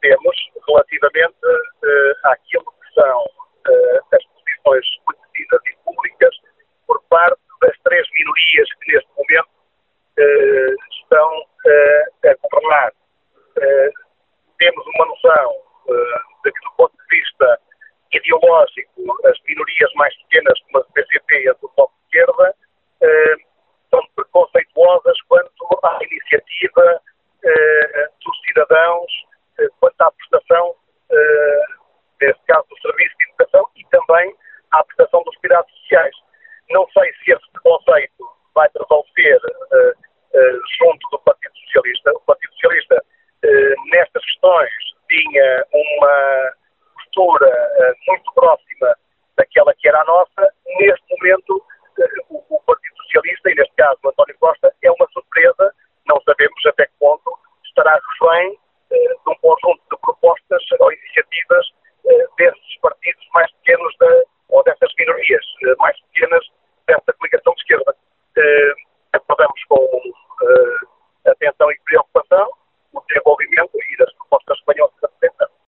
temos relativamente àquilo que são as posições conhecidas e públicas por parte das três minorias que neste momento estão a governar. Temos uma noção de que, do ponto de vista ideológico, as minorias mais pequenas, como a do PCP e a do Bloco de Esquerda, são preconceituosas quanto à iniciativa dos cidadãos, quanto à prestação, neste caso, do serviço de educação e também à prestação dos cuidados sociais. Não sei se esse preconceito vai prevalecer junto do Partido Socialista. O Partido Socialista, nestas questões, tinha uma postura muito próxima daquela que era a nossa. Neste momento, o Partido Socialista, e neste caso o António Costa, é uma surpresa. Não sabemos até que ponto estará refém de um conjunto de propostas ou iniciativas desses partidos mais pequenos ou dessas minorias mais pequenas dessa coligação de esquerda. Acordamos com atenção e preocupação o desenvolvimento e das